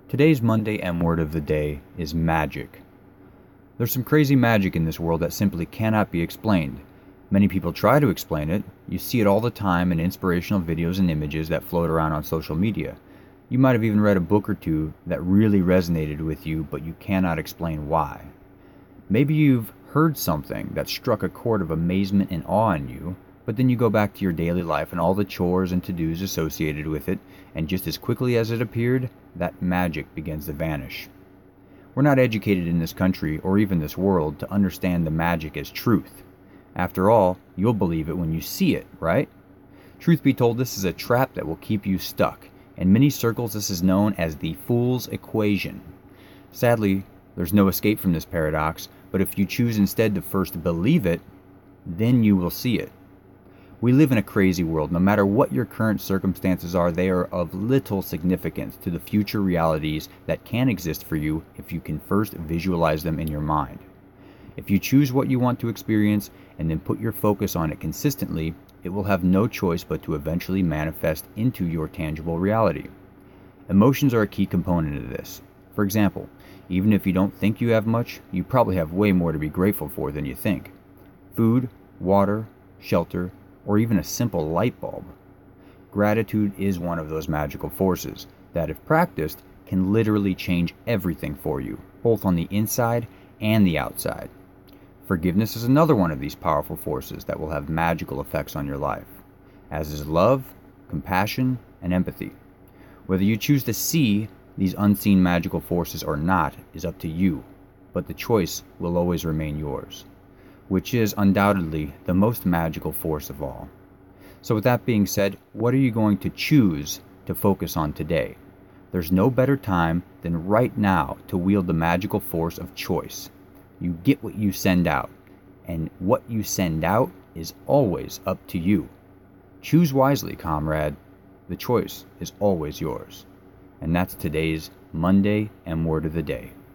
Today's Monday M word of the day is magic. There's some crazy magic in this world that simply cannot be explained. Many people try to explain it. You see it all the time in inspirational videos and images that float around on social media. You might have even read a book or two that really resonated with you, but you cannot explain why. Maybe you've heard something that struck a chord of amazement and awe in you, but then you go back to your daily life and all the chores and to-dos associated with it, and just as quickly as it appeared, that magic begins to vanish. We're not educated in this country, or even this world, to understand the magic as truth. After all, you'll believe it when you see it, right? Truth be told, this is a trap that will keep you stuck. In many circles, this is known as the fool's equation. Sadly, there's no escape from this paradox, but if you choose instead to first believe it, then you will see it. We live in a crazy world. No matter what your current circumstances are, they are of little significance to the future realities that can exist for you if you can first visualize them in your mind. If you choose what you want to experience and then put your focus on it consistently, it will have no choice but to eventually manifest into your tangible reality. Emotions are a key component of this. For example, even if you don't think you have much, you probably have way more to be grateful for than you think. Food, water, shelter, or even a simple light bulb. Gratitude is one of those magical forces that, if practiced, can literally change everything for you, both on the inside and the outside. Forgiveness is another one of these powerful forces that will have magical effects on your life, as is love, compassion, and empathy. Whether you choose to see these unseen magical forces or not is up to you, but the choice will always remain yours, which is undoubtedly the most magical force of all. So with that being said, what are you going to choose to focus on today? There's no better time than right now to wield the magical force of choice. You get what you send out, and what you send out is always up to you. Choose wisely, comrade. The choice is always yours. And that's today's Monday M word of the day.